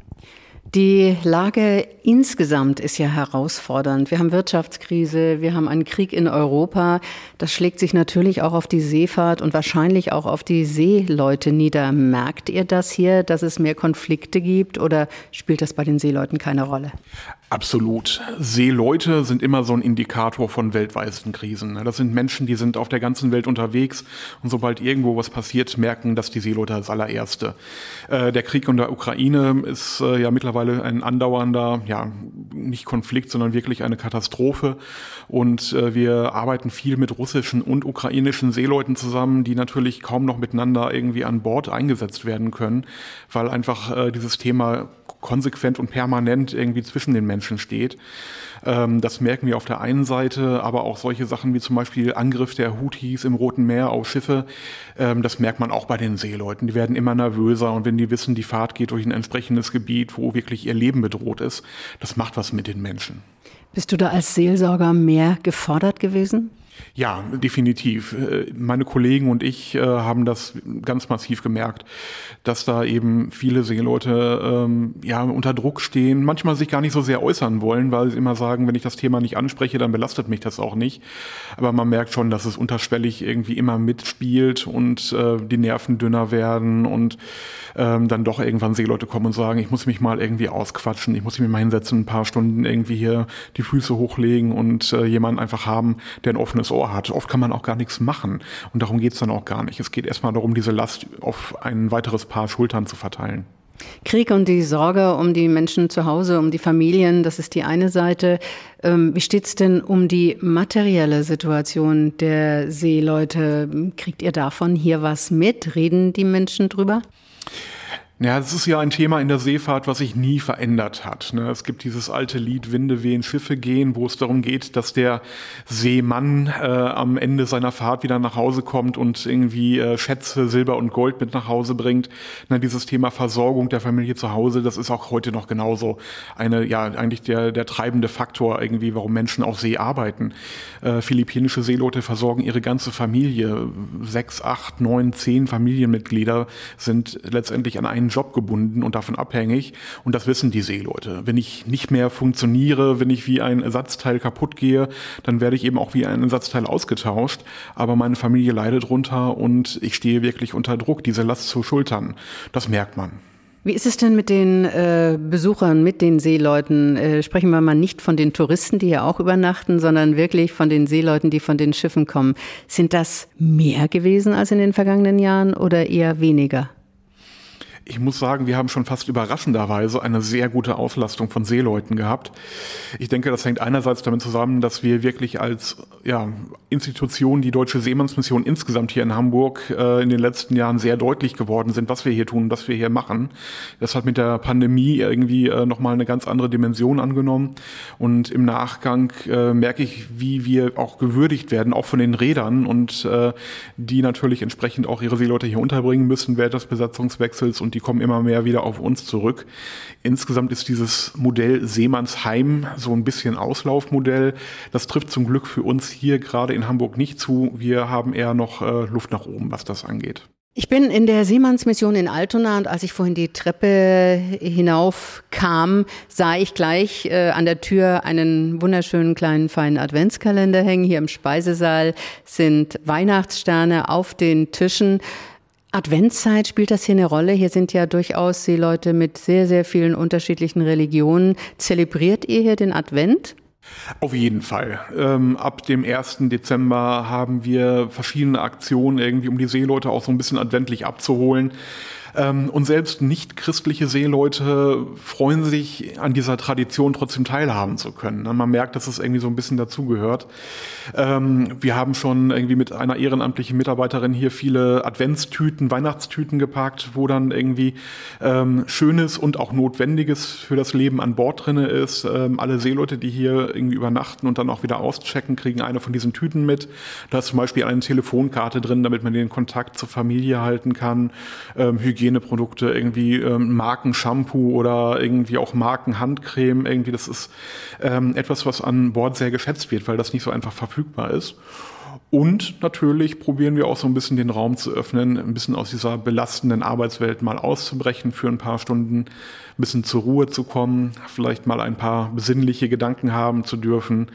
Die Lage insgesamt ist ja herausfordernd. Wir haben Wirtschaftskrise, wir haben einen Krieg in Europa. Das schlägt sich natürlich auch auf die Seefahrt und wahrscheinlich auch auf die Seeleute nieder. Merkt ihr das hier, dass es mehr Konflikte gibt oder spielt das bei den Seeleuten keine Rolle? Absolut. Seeleute sind immer so ein Indikator von weltweiten Krisen. Das sind Menschen, die sind auf der ganzen Welt unterwegs und sobald irgendwo was passiert, merken das die Seeleute als allererste. Der Krieg in der Ukraine ist ja mittlerweile ein andauernder, ja, nicht Konflikt, sondern wirklich eine Katastrophe. Und wir arbeiten viel mit russischen und ukrainischen Seeleuten zusammen, die natürlich kaum noch miteinander irgendwie an Bord eingesetzt werden können, weil einfach dieses Thema konsequent und permanent irgendwie zwischen den Menschen steht. Das merken wir auf der einen Seite, aber auch solche Sachen wie zum Beispiel Angriff der Houthis im Roten Meer auf Schiffe, das merkt man auch bei den Seeleuten. Die werden immer nervöser und wenn die wissen, die Fahrt geht durch ein entsprechendes Gebiet, wo wirklich ihr Leben bedroht ist, das macht was mit den Menschen. Bist du da als Seelsorger mehr gefordert gewesen? Ja, definitiv. Meine Kollegen und ich äh, haben das ganz massiv gemerkt, dass da eben viele Seeleute ähm, ja unter Druck stehen, manchmal sich gar nicht so sehr äußern wollen, weil sie immer sagen, wenn ich das Thema nicht anspreche, dann belastet mich das auch nicht. Aber man merkt schon, dass es unterschwellig irgendwie immer mitspielt und äh, die Nerven dünner werden und ähm, dann doch irgendwann Seeleute kommen und sagen, ich muss mich mal irgendwie ausquatschen, ich muss mich mal hinsetzen, ein paar Stunden irgendwie hier die Füße hochlegen und äh, jemanden einfach haben, der ein offenes Ohr hat. Oft kann man auch gar nichts machen und darum geht es dann auch gar nicht. Es geht erstmal darum, diese Last auf ein weiteres Paar Schultern zu verteilen. Krieg und die Sorge um die Menschen zu Hause, um die Familien, das ist die eine Seite. Ähm, wie steht's denn um die materielle Situation der Seeleute? Kriegt ihr davon hier was mit? Reden die Menschen drüber? Ja, das ist ja ein Thema in der Seefahrt, was sich nie verändert hat. Es gibt dieses alte Lied Winde wehen, Schiffe gehen, wo es darum geht, dass der Seemann äh, am Ende seiner Fahrt wieder nach Hause kommt und irgendwie äh, Schätze, Silber und Gold mit nach Hause bringt. Na, dieses Thema Versorgung der Familie zu Hause, das ist auch heute noch genauso eine, ja, eigentlich der, der treibende Faktor irgendwie, warum Menschen auf See arbeiten. Äh, philippinische Seeleute versorgen ihre ganze Familie. Sechs, acht, neun, zehn Familienmitglieder sind letztendlich an einen Job gebunden und davon abhängig. Und das wissen die Seeleute. Wenn ich nicht mehr funktioniere, wenn ich wie ein Ersatzteil kaputt gehe, dann werde ich eben auch wie ein Ersatzteil ausgetauscht. Aber meine Familie leidet drunter und ich stehe wirklich unter Druck, diese Last zu schultern. Das merkt man. Wie ist es denn mit den äh, Besuchern, mit den Seeleuten? Äh, sprechen wir mal nicht von den Touristen, die hier auch übernachten, sondern wirklich von den Seeleuten, die von den Schiffen kommen. Sind das mehr gewesen als in den vergangenen Jahren oder eher weniger? Ich muss sagen, wir haben schon fast überraschenderweise eine sehr gute Auslastung von Seeleuten gehabt. Ich denke, das hängt einerseits damit zusammen, dass wir wirklich als ja, Institution, die Deutsche Seemannsmission insgesamt hier in Hamburg äh, in den letzten Jahren sehr deutlich geworden sind, was wir hier tun, was wir hier machen. Das hat mit der Pandemie irgendwie äh, nochmal eine ganz andere Dimension angenommen. Und im Nachgang äh, merke ich, wie wir auch gewürdigt werden, auch von den Reedern und äh, die natürlich entsprechend auch ihre Seeleute hier unterbringen müssen während des Besatzungswechsels und die kommen immer mehr wieder auf uns zurück. Insgesamt ist dieses Modell Seemannsheim so ein bisschen Auslaufmodell. Das trifft zum Glück für uns hier gerade in Hamburg nicht zu. Wir haben eher noch äh, Luft nach oben, was das angeht. Ich bin in der Seemannsmission in Altona und als ich vorhin die Treppe hinauf kam, sah ich gleich äh, an der Tür einen wunderschönen kleinen feinen Adventskalender hängen. Hier im Speisesaal sind Weihnachtssterne auf den Tischen. Adventszeit, spielt das hier eine Rolle? Hier sind ja durchaus Seeleute mit sehr, sehr vielen unterschiedlichen Religionen. Zelebriert ihr hier den Advent? Auf jeden Fall. Ähm, ab dem ersten Dezember haben wir verschiedene Aktionen irgendwie, um die Seeleute auch so ein bisschen adventlich abzuholen. Ähm, und selbst nicht christliche Seeleute freuen sich, an dieser Tradition trotzdem teilhaben zu können. Man merkt, dass es irgendwie so ein bisschen dazugehört. Ähm, wir haben schon irgendwie mit einer ehrenamtlichen Mitarbeiterin hier viele Adventstüten, Weihnachtstüten gepackt, wo dann irgendwie ähm, Schönes und auch Notwendiges für das Leben an Bord drinne ist. Ähm, alle Seeleute, die hier irgendwie übernachten und dann auch wieder auschecken, kriegen eine von diesen Tüten mit. Da ist zum Beispiel eine Telefonkarte drin, damit man den Kontakt zur Familie halten kann. Ähm, Hygieneprodukte, irgendwie ähm, Marken-Shampoo oder irgendwie auch Marken-Handcreme. Irgendwie, das ist ähm, etwas, was an Bord sehr geschätzt wird, weil das nicht so einfach verfügbar ist. Und natürlich probieren wir auch so ein bisschen den Raum zu öffnen, ein bisschen aus dieser belastenden Arbeitswelt mal auszubrechen, für ein paar Stunden ein bisschen zur Ruhe zu kommen, vielleicht mal ein paar besinnliche Gedanken haben zu dürfen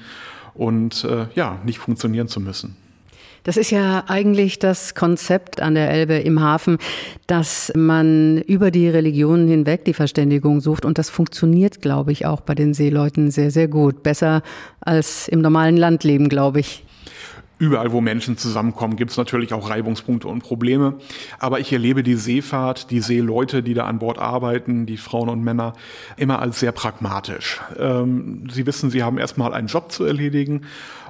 und äh, ja, nicht funktionieren zu müssen. Das ist ja eigentlich das Konzept an der Elbe im Hafen, dass man über die Religionen hinweg die Verständigung sucht. Und das funktioniert, glaube ich, auch bei den Seeleuten sehr, sehr gut. Besser als im normalen Landleben, glaube ich. Überall, wo Menschen zusammenkommen, gibt es natürlich auch Reibungspunkte und Probleme. Aber ich erlebe die Seefahrt, die Seeleute, die da an Bord arbeiten, die Frauen und Männer, immer als sehr pragmatisch. Ähm, sie wissen, sie haben erstmal einen Job zu erledigen.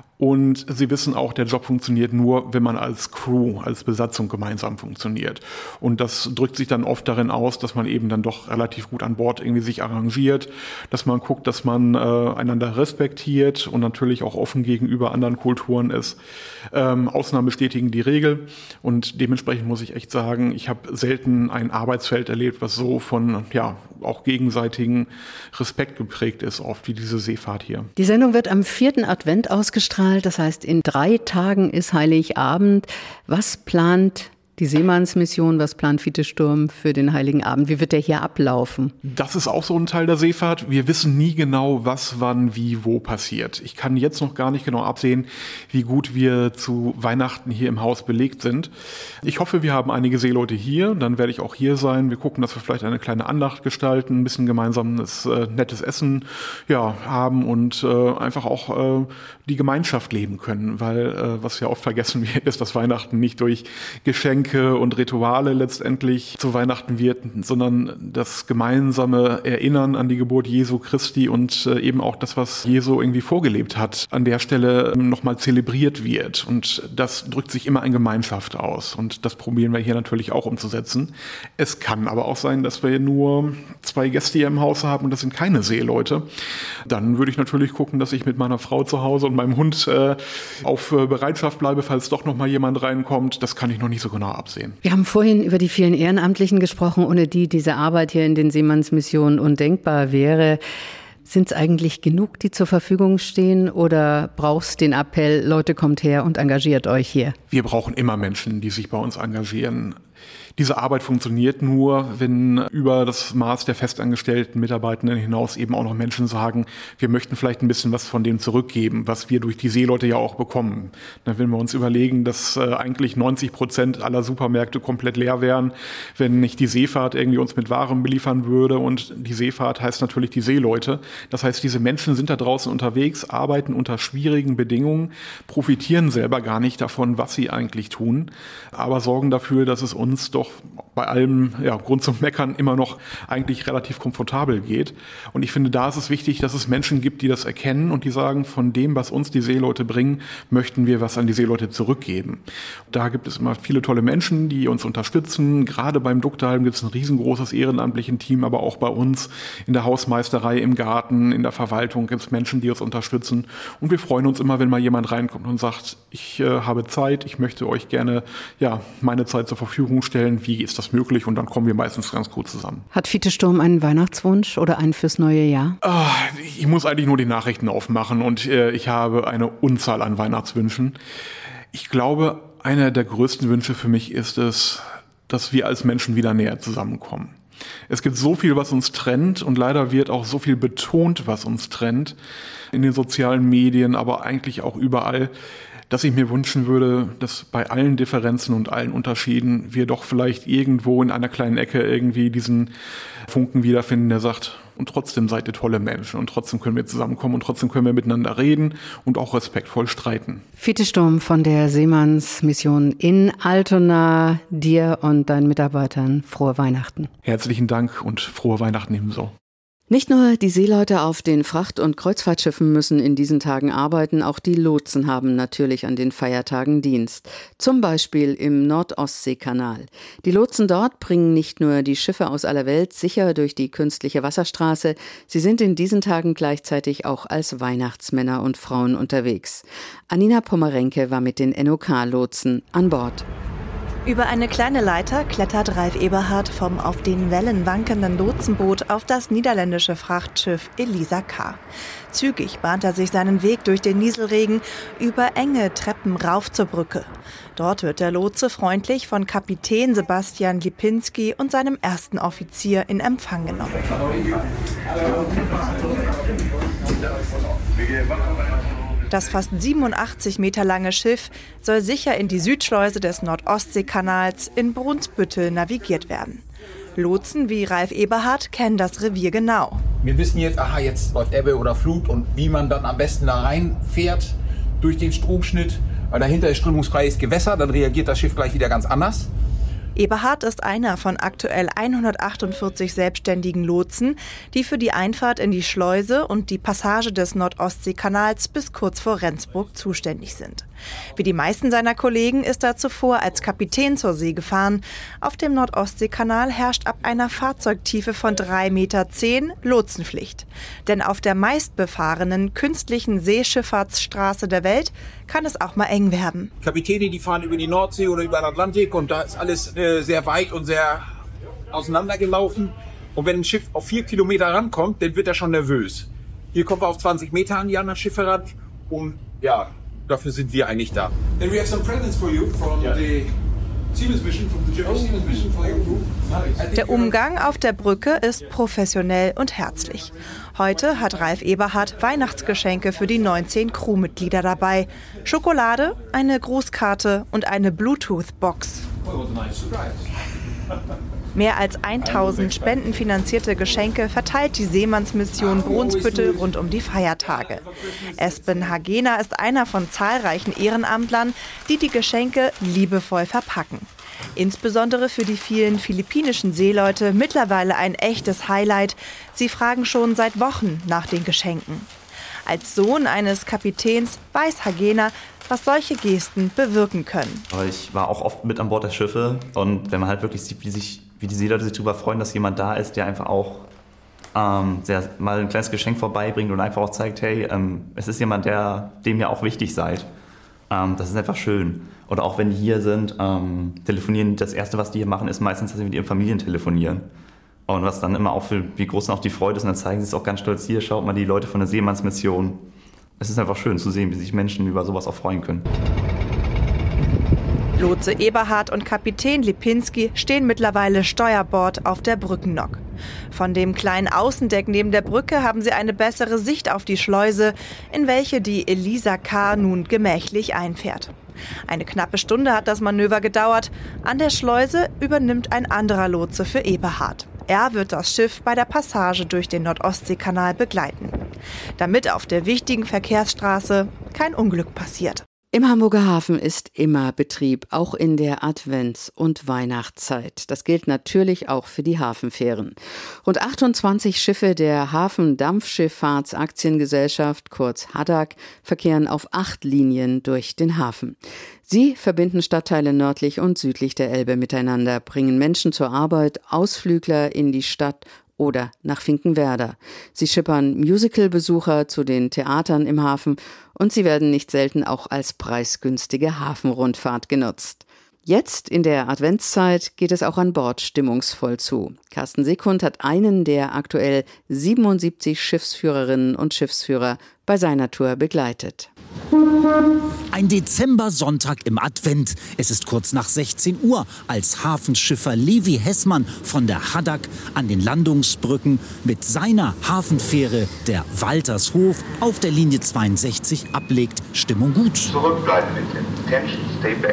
Und sie wissen auch, der Job funktioniert nur, wenn man als Crew, als Besatzung gemeinsam funktioniert. Und das drückt sich dann oft darin aus, dass man eben dann doch relativ gut an Bord irgendwie sich arrangiert, dass man guckt, dass man äh, einander respektiert und natürlich auch offen gegenüber anderen Kulturen ist. Ähm, Ausnahmen bestätigen die Regel und dementsprechend muss ich echt sagen, ich habe selten ein Arbeitsfeld erlebt, was so von ja auch gegenseitigen Respekt geprägt ist, oft wie diese Seefahrt hier. Die Sendung wird am vierten Advent ausgestrahlt. Das heißt, in drei Tagen ist Heiligabend. Was plant die Seemannsmission, was plant Fiete Sturm für den Heiligen Abend? Wie wird der hier ablaufen? Das ist auch so ein Teil der Seefahrt. Wir wissen nie genau, was, wann, wie, wo passiert. Ich kann jetzt noch gar nicht genau absehen, wie gut wir zu Weihnachten hier im Haus belegt sind. Ich hoffe, wir haben einige Seeleute hier. Dann werde ich auch hier sein. Wir gucken, dass wir vielleicht eine kleine Andacht gestalten, ein bisschen gemeinsames äh, nettes Essen ja, haben und äh, einfach auch äh, die Gemeinschaft leben können. Weil äh, was ja oft vergessen wird, ist, dass Weihnachten nicht durch Geschenke und Rituale letztendlich zu Weihnachten wird, sondern das gemeinsame Erinnern an die Geburt Jesu Christi und äh, eben auch das, was Jesu irgendwie vorgelebt hat, an der Stelle nochmal zelebriert wird. Und das drückt sich immer in Gemeinschaft aus. Und das probieren wir hier natürlich auch umzusetzen. Es kann aber auch sein, dass wir nur zwei Gäste hier im Haus haben und das sind keine Seeleute. Dann würde ich natürlich gucken, dass ich mit meiner Frau zu Hause und meinem Hund äh, auf äh, Bereitschaft bleibe, falls doch noch mal jemand reinkommt. Das kann ich noch nicht so genau absehen. Wir haben vorhin über die vielen Ehrenamtlichen gesprochen, ohne die diese Arbeit hier in den Seemannsmissionen undenkbar wäre. Sind es eigentlich genug, die zur Verfügung stehen, oder brauchst den Appell, Leute, kommt her und engagiert euch hier? Wir brauchen immer Menschen, die sich bei uns engagieren. Diese Arbeit funktioniert nur, wenn über das Maß der festangestellten Mitarbeitenden hinaus eben auch noch Menschen sagen, wir möchten vielleicht ein bisschen was von dem zurückgeben, was wir durch die Seeleute ja auch bekommen. Wenn wir uns überlegen, dass eigentlich neunzig Prozent aller Supermärkte komplett leer wären, wenn nicht die Seefahrt irgendwie uns mit Waren beliefern würde, und die Seefahrt heißt natürlich die Seeleute. Das heißt, diese Menschen sind da draußen unterwegs, arbeiten unter schwierigen Bedingungen, profitieren selber gar nicht davon, was sie eigentlich tun, aber sorgen dafür, dass es uns doch bei allem ja, Grund zum Meckern immer noch eigentlich relativ komfortabel geht. Und ich finde, da ist es wichtig, dass es Menschen gibt, die das erkennen und die sagen, von dem, was uns die Seeleute bringen, möchten wir was an die Seeleute zurückgeben. Da gibt es immer viele tolle Menschen, die uns unterstützen. Gerade beim Ducktalm gibt es ein riesengroßes ehrenamtlichen Team, aber auch bei uns in der Hausmeisterei, im Garten, in der Verwaltung gibt es Menschen, die uns unterstützen. Und wir freuen uns immer, wenn mal jemand reinkommt und sagt, ich äh, habe Zeit, ich möchte euch gerne ja, meine Zeit zur Verfügung stellen. Wie ist das möglich? Und dann kommen wir meistens ganz gut zusammen. Hat Fiete Sturm einen Weihnachtswunsch oder einen fürs neue Jahr? Oh, ich muss eigentlich nur die Nachrichten aufmachen und äh, ich habe eine Unzahl an Weihnachtswünschen. Ich glaube, einer der größten Wünsche für mich ist es, dass wir als Menschen wieder näher zusammenkommen. Es gibt so viel, was uns trennt und leider wird auch so viel betont, was uns trennt, in den sozialen Medien, aber eigentlich auch überall, dass ich mir wünschen würde, dass bei allen Differenzen und allen Unterschieden wir doch vielleicht irgendwo in einer kleinen Ecke irgendwie diesen Funken wiederfinden, der sagt, und trotzdem seid ihr tolle Menschen und trotzdem können wir zusammenkommen und trotzdem können wir miteinander reden und auch respektvoll streiten. Fiete Sturm von der Seemannsmission in Altona, dir und deinen Mitarbeitern frohe Weihnachten. Herzlichen Dank und frohe Weihnachten ebenso. Nicht nur die Seeleute auf den Fracht- und Kreuzfahrtschiffen müssen in diesen Tagen arbeiten, auch die Lotsen haben natürlich an den Feiertagen Dienst. Zum Beispiel im Nord-Ostsee-Kanal. Die Lotsen dort bringen nicht nur die Schiffe aus aller Welt sicher durch die künstliche Wasserstraße, sie sind in diesen Tagen gleichzeitig auch als Weihnachtsmänner und Frauen unterwegs. Anina Pomerenke war mit den N O K-Lotsen an Bord. Über eine kleine Leiter klettert Ralf Eberhard vom auf den Wellen wankenden Lotsenboot auf das niederländische Frachtschiff Elisa K. Zügig bahnt er sich seinen Weg durch den Nieselregen über enge Treppen rauf zur Brücke. Dort wird der Lotse freundlich von Kapitän Sebastian Lipinski und seinem ersten Offizier in Empfang genommen. Das fast siebenundachtzig Meter lange Schiff soll sicher in die Südschleuse des Nord-Ostsee-Kanals in Brunsbüttel navigiert werden. Lotsen wie Ralf Eberhard kennen das Revier genau. Wir wissen jetzt, aha, jetzt läuft Ebbe oder Flut und wie man dann am besten da reinfährt durch den Stromschnitt. Weil dahinter ist strömungsfreies Gewässer, dann reagiert das Schiff gleich wieder ganz anders. Eberhard ist einer von aktuell hundertachtundvierzig selbstständigen Lotsen, die für die Einfahrt in die Schleuse und die Passage des Nord-Ostsee-Kanals bis kurz vor Rendsburg zuständig sind. Wie die meisten seiner Kollegen ist er zuvor als Kapitän zur See gefahren. Auf dem Nord-Ostsee-Kanal herrscht ab einer Fahrzeugtiefe von drei Meter zehn Lotsenpflicht. Denn auf der meistbefahrenen künstlichen Seeschifffahrtsstraße der Welt kann es auch mal eng werden. Kapitäne, die fahren über die Nordsee oder über den Atlantik und da ist alles äh, sehr weit und sehr auseinandergelaufen. Und wenn ein Schiff auf vier Kilometer rankommt, dann wird er schon nervös. Hier kommen wir auf zwanzig Meter an die anderen Schiffe ran und ja, dafür sind wir eigentlich da. And we have some presents for you from yeah. the Siemens Mission, from the German Siemens Mission for your group. Der Umgang auf der Brücke ist professionell und herzlich. Heute hat Ralf Eberhard Weihnachtsgeschenke für die neunzehn Crewmitglieder dabei. Schokolade, eine Grußkarte und eine Bluetooth-Box. Mehr als tausend spendenfinanzierte Geschenke verteilt die Seemannsmission Brunsbüttel rund um die Feiertage. Espen Hagena ist einer von zahlreichen Ehrenamtlern, die die Geschenke liebevoll verpacken. Insbesondere für die vielen philippinischen Seeleute mittlerweile ein echtes Highlight. Sie fragen schon seit Wochen nach den Geschenken. Als Sohn eines Kapitäns weiß Hagena, was solche Gesten bewirken können. Ich war auch oft mit an Bord der Schiffe und wenn man halt wirklich sieht, wie, sich, wie die Seeleute sich darüber freuen, dass jemand da ist, der einfach auch ähm, sehr, mal ein kleines Geschenk vorbeibringt und einfach auch zeigt, hey, ähm, es ist jemand, der, dem ihr auch wichtig seid. Ähm, das ist einfach schön. Oder auch wenn die hier sind, ähm, telefonieren, das Erste, was die hier machen, ist meistens, dass sie mit ihren Familien telefonieren. Und was dann immer auch für, wie groß dann auch die Freude ist. Und dann zeigen sie es auch ganz stolz, hier, schaut mal die Leute von der Seemannsmission. Es ist einfach schön zu sehen, wie sich Menschen über sowas auch freuen können. Lotse Eberhard und Kapitän Lipinski stehen mittlerweile Steuerbord auf der Brückennok. Von dem kleinen Außendeck neben der Brücke haben sie eine bessere Sicht auf die Schleuse, in welche die Elisa K. nun gemächlich einfährt. Eine knappe Stunde hat das Manöver gedauert. An der Schleuse übernimmt ein anderer Lotse für Eberhard. Er wird das Schiff bei der Passage durch den Nord-Ostsee-Kanal begleiten, damit auf der wichtigen Verkehrsstraße kein Unglück passiert. Im Hamburger Hafen ist immer Betrieb, auch in der Advents- und Weihnachtszeit. Das gilt natürlich auch für die Hafenfähren. Rund achtundzwanzig Schiffe der Hafendampfschifffahrtsaktiengesellschaft, kurz Haddock, verkehren auf acht Linien durch den Hafen. Sie verbinden Stadtteile nördlich und südlich der Elbe miteinander, bringen Menschen zur Arbeit, Ausflügler in die Stadt oder nach Finkenwerder. Sie schippern Musicalbesucher zu den Theatern im Hafen und sie werden nicht selten auch als preisgünstige Hafenrundfahrt genutzt. Jetzt in der Adventszeit geht es auch an Bord stimmungsvoll zu. Carsten Sekund hat einen der aktuell siebenundsiebzig Schiffsführerinnen und Schiffsführer bei seiner Tour begleitet. Ein Dezember-Sonntag im Advent. Es ist kurz nach sechzehn Uhr, als Hafenschiffer Levi Hessmann von der Haddock an den Landungsbrücken mit seiner Hafenfähre, der Waltershof, auf der Linie zweiundsechzig ablegt. Stimmung gut. Zurückbleiben bitte. Attention, stay back.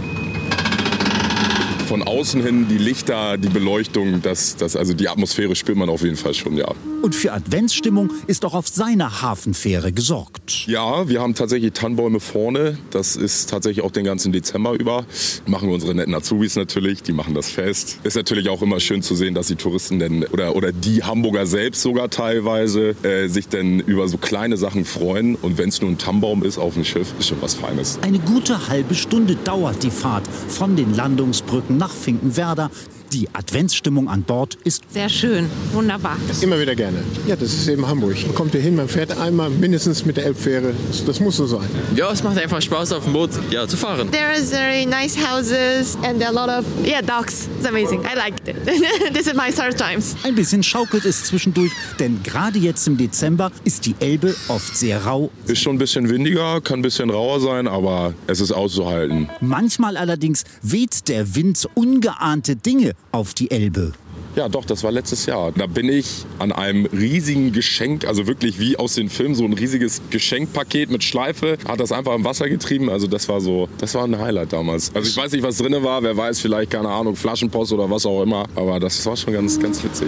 Von außen hin die Lichter, die Beleuchtung, das, das, also die Atmosphäre spürt man auf jeden Fall schon, ja. Und für Adventsstimmung ist auch auf seiner Hafenfähre gesorgt. Ja, wir haben tatsächlich Tannenbäume vorne. Das ist tatsächlich auch den ganzen Dezember über. Machen wir unsere netten Azubis natürlich, die machen das fest. Ist natürlich auch immer schön zu sehen, dass die Touristen denn, oder, oder die Hamburger selbst sogar teilweise, äh, sich denn über so kleine Sachen freuen. Und wenn es nur ein Tannenbaum ist auf dem Schiff, ist schon was Feines. Eine gute halbe Stunde dauert die Fahrt von den Landungsbrücken nach Finkenwerder. Die Adventsstimmung an Bord ist sehr schön, wunderbar. Immer wieder gerne. Ja, das ist eben Hamburg. Man kommt hier hin, man fährt einmal mindestens mit der Elbfähre. Das, das muss so sein. Ja, es macht einfach Spaß, auf dem Boot ja, zu fahren. There are very nice houses and a lot of yeah dogs. It's amazing. I liked it. This is my third times. Ein bisschen schaukelt es zwischendurch, denn gerade jetzt im Dezember ist die Elbe oft sehr rau. Ist schon ein bisschen windiger, kann ein bisschen rauer sein, aber es ist auszuhalten. Manchmal allerdings weht der Wind ungeahnte Dinge auf die Elbe. Ja, doch, das war letztes Jahr. Da bin ich an einem riesigen Geschenk, also wirklich wie aus den Filmen, so ein riesiges Geschenkpaket mit Schleife, hat das einfach im Wasser getrieben. Also das war so, das war ein Highlight damals. Also ich weiß nicht, was drin war, wer weiß, vielleicht, keine Ahnung, Flaschenpost oder was auch immer. Aber das war schon ganz, ganz witzig.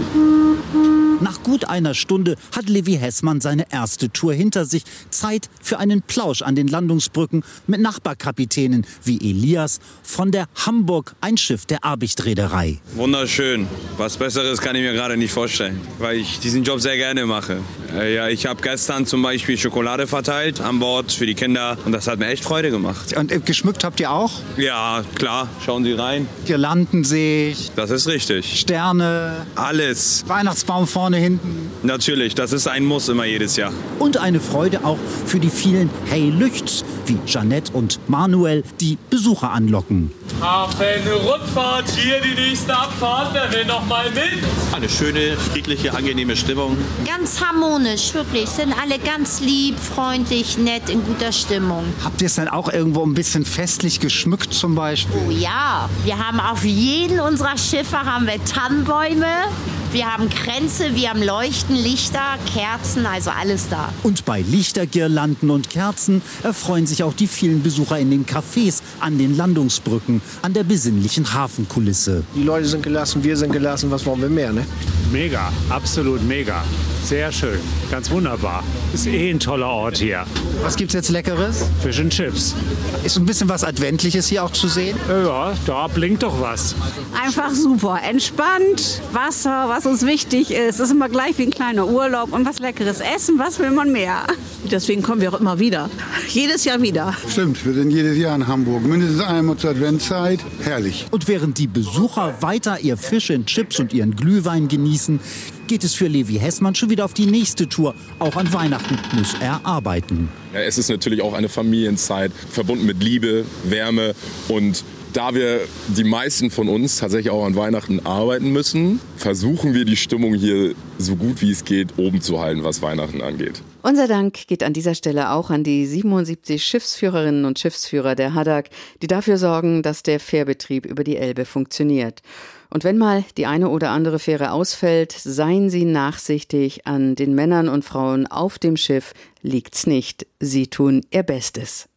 Nach gut einer Stunde hat Levi Hessmann seine erste Tour hinter sich. Zeit für einen Plausch an den Landungsbrücken mit Nachbarkapitänen wie Elias von der Hamburg, ein Schiff der Arbicht-Reederei. Wunderschön. Was Besseres kann ich mir gerade nicht vorstellen, weil ich diesen Job sehr gerne mache. Äh, ja, ich habe gestern zum Beispiel Schokolade verteilt an Bord für die Kinder und das hat mir echt Freude gemacht. Und äh, geschmückt habt ihr auch? Ja, klar. Schauen Sie rein. Girlanden sehe ich. Das ist richtig. Sterne. Alles. Weihnachtsbaum vorne, hinten. Natürlich, das ist ein Muss immer jedes Jahr. Und eine Freude auch für die vielen Hey Lüchts wie Jeanette und Manuel, die Besucher anlocken. Hafen-Rundfahrt, hier die nächste Abfahrt, wer will noch mal mit? Eine schöne, friedliche, angenehme Stimmung. Ganz harmonisch, wirklich. Sind alle ganz lieb, freundlich, nett, in guter Stimmung. Habt ihr es dann auch irgendwo ein bisschen festlich geschmückt zum Beispiel? Oh ja, wir haben auf jedem unserer Schiffe haben wir Tannenbäume. Wir haben Kränze, wir haben Leuchten, Lichter, Kerzen, also alles da. Und bei Lichtergirlanden und Kerzen erfreuen sich auch die vielen Besucher in den Cafés an den Landungsbrücken, an der besinnlichen Hafenkulisse. Die Leute sind gelassen, wir sind gelassen, was wollen wir mehr, ne? Mega, absolut mega. Sehr schön, ganz wunderbar. Ist eh ein toller Ort hier. Was gibt's jetzt Leckeres? Fish and Chips. Ist ein bisschen was Adventliches hier auch zu sehen? Ja, da blinkt doch was. Einfach super, entspannt, Wasser, was uns wichtig ist. Es ist immer gleich wie ein kleiner Urlaub und was Leckeres essen, was will man mehr? Deswegen kommen wir auch immer wieder. Jedes Jahr wieder. Stimmt, wir sind jedes Jahr in Hamburg. Mindestens einmal zur Adventszeit. Herrlich. Und während die Besucher weiter ihr Fish and Chips und ihren Glühwein genießen, geht es für Levi Hessmann schon wieder auf die nächste Tour. Auch an Weihnachten muss er arbeiten. Ja, es ist natürlich auch eine Familienzeit, verbunden mit Liebe, Wärme und da wir die meisten von uns tatsächlich auch an Weihnachten arbeiten müssen, versuchen wir die Stimmung hier so gut wie es geht oben zu halten, was Weihnachten angeht. Unser Dank geht an dieser Stelle auch an die siebenundsiebzig Schiffsführerinnen und Schiffsführer der Haddock, die dafür sorgen, dass der Fährbetrieb über die Elbe funktioniert. Und wenn mal die eine oder andere Fähre ausfällt, seien Sie nachsichtig, an den Männern und Frauen auf dem Schiff liegt's nicht. Sie tun ihr Bestes.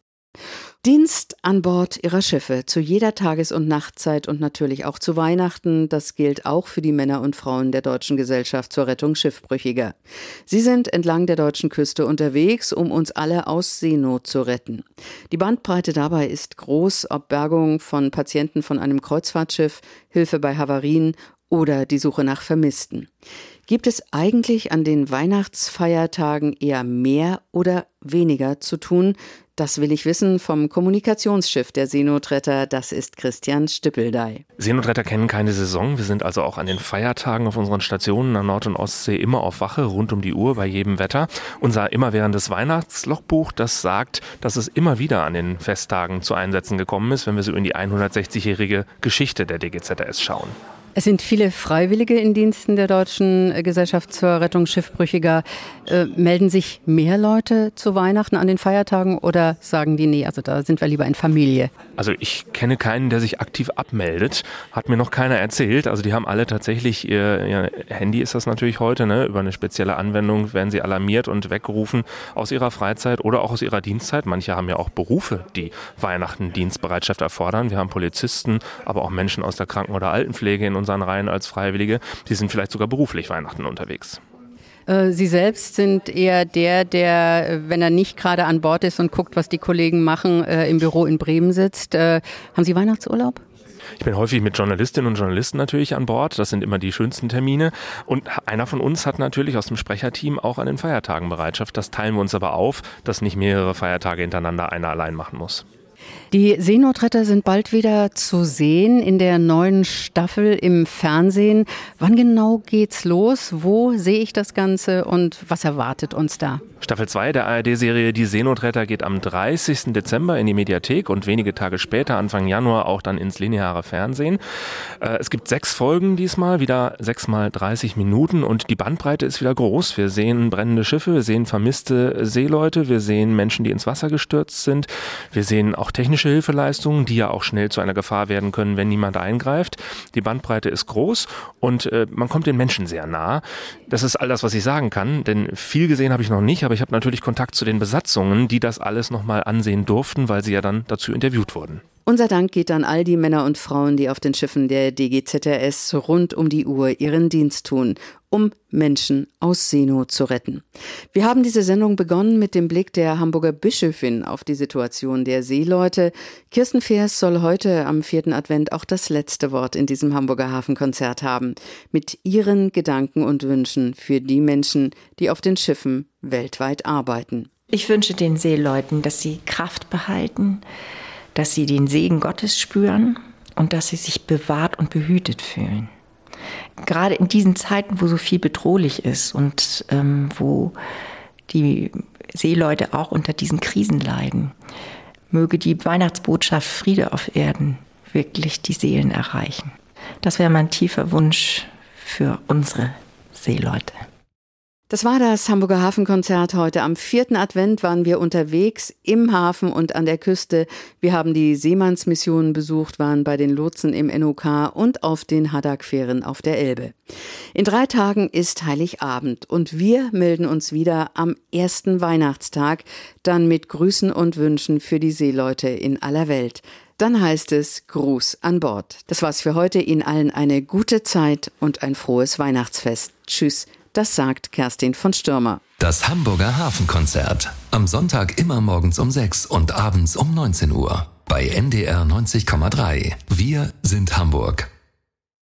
Dienst an Bord ihrer Schiffe zu jeder Tages- und Nachtzeit und natürlich auch zu Weihnachten, das gilt auch für die Männer und Frauen der Deutschen Gesellschaft zur Rettung Schiffbrüchiger. Sie sind entlang der deutschen Küste unterwegs, um uns alle aus Seenot zu retten. Die Bandbreite dabei ist groß, ob Bergung von Patienten von einem Kreuzfahrtschiff, Hilfe bei Havarien oder die Suche nach Vermissten. Gibt es eigentlich an den Weihnachtsfeiertagen eher mehr oder weniger zu tun? Das will ich wissen vom Kommunikationsschiff der Seenotretter, das ist Christian Stippeldey. Seenotretter kennen keine Saison, wir sind also auch an den Feiertagen auf unseren Stationen an Nord- und Ostsee immer auf Wache, rund um die Uhr bei jedem Wetter. Unser immerwährendes Weihnachtslogbuch, das sagt, dass es immer wieder an den Festtagen zu Einsätzen gekommen ist, wenn wir so in die hundertsechzigjährige Geschichte der D G Z S schauen. Es sind viele Freiwillige in Diensten der Deutschen Gesellschaft zur Rettung Schiffbrüchiger. Äh, melden sich mehr Leute zu Weihnachten an den Feiertagen oder sagen die, nee, also da sind wir lieber in Familie? Also ich kenne keinen, der sich aktiv abmeldet. Hat mir noch keiner erzählt. Also die haben alle tatsächlich, ihr, ihr Handy ist das natürlich heute, ne? Über eine spezielle Anwendung werden sie alarmiert und weggerufen aus ihrer Freizeit oder auch aus ihrer Dienstzeit. Manche haben ja auch Berufe, die Weihnachten Dienstbereitschaft erfordern. Wir haben Polizisten, aber auch Menschen aus der Kranken- oder Altenpflege in unseren Reihen als Freiwillige. Die sind vielleicht sogar beruflich Weihnachten unterwegs. Sie selbst sind eher der, der, wenn er nicht gerade an Bord ist und guckt, was die Kollegen machen, im Büro in Bremen sitzt. Haben Sie Weihnachtsurlaub? Ich bin häufig mit Journalistinnen und Journalisten natürlich an Bord. Das sind immer die schönsten Termine. Und einer von uns hat natürlich aus dem Sprecherteam auch an den Feiertagen Bereitschaft. Das teilen wir uns aber auf, dass nicht mehrere Feiertage hintereinander einer allein machen muss. Die Seenotretter sind bald wieder zu sehen in der neuen Staffel im Fernsehen. Wann genau geht's los? Wo sehe ich das Ganze und was erwartet uns da? Staffel zwei der A R D-Serie Die Seenotretter geht am dreißigsten Dezember in die Mediathek und wenige Tage später, Anfang Januar, auch dann ins lineare Fernsehen. Es gibt sechs Folgen diesmal, wieder sechs mal dreißig Minuten und die Bandbreite ist wieder groß. Wir sehen brennende Schiffe, wir sehen vermisste Seeleute, wir sehen Menschen, die ins Wasser gestürzt sind. Wir sehen auch technische Hilfeleistungen, die ja auch schnell zu einer Gefahr werden können, wenn niemand eingreift. Die Bandbreite ist groß und äh, man kommt den Menschen sehr nah. Das ist all das, was ich sagen kann, denn viel gesehen habe ich noch nicht, aber ich habe natürlich Kontakt zu den Besatzungen, die das alles nochmal ansehen durften, weil sie ja dann dazu interviewt wurden. Unser Dank geht an all die Männer und Frauen, die auf den Schiffen der D G Z R S rund um die Uhr ihren Dienst tun, um Menschen aus Seenot zu retten. Wir haben diese Sendung begonnen mit dem Blick der Hamburger Bischöfin auf die Situation der Seeleute. Kirsten Feers soll heute am vierten Advent auch das letzte Wort in diesem Hamburger Hafenkonzert haben, mit ihren Gedanken und Wünschen für die Menschen, die auf den Schiffen weltweit arbeiten. Ich wünsche den Seeleuten, dass sie Kraft behalten, dass sie den Segen Gottes spüren und dass sie sich bewahrt und behütet fühlen. Gerade in diesen Zeiten, wo so viel bedrohlich ist und ähm, wo die Seeleute auch unter diesen Krisen leiden, möge die Weihnachtsbotschaft Friede auf Erden wirklich die Seelen erreichen. Das wäre mein tiefer Wunsch für unsere Seeleute. Das war das Hamburger Hafenkonzert. Heute am vierten Advent waren wir unterwegs im Hafen und an der Küste. Wir haben die Seemannsmissionen besucht, waren bei den Lotsen im N O K und auf den Haddock-Fähren auf der Elbe. In drei Tagen ist Heiligabend und wir melden uns wieder am ersten Weihnachtstag, dann mit Grüßen und Wünschen für die Seeleute in aller Welt. Dann heißt es Gruß an Bord. Das war's für heute. Ihnen allen eine gute Zeit und ein frohes Weihnachtsfest. Tschüss. Das sagt Kerstin von Stürmer. Das Hamburger Hafenkonzert. Am Sonntag immer morgens um sechs und abends um neunzehn Uhr. Bei N D R neunzig Komma drei. Wir sind Hamburg.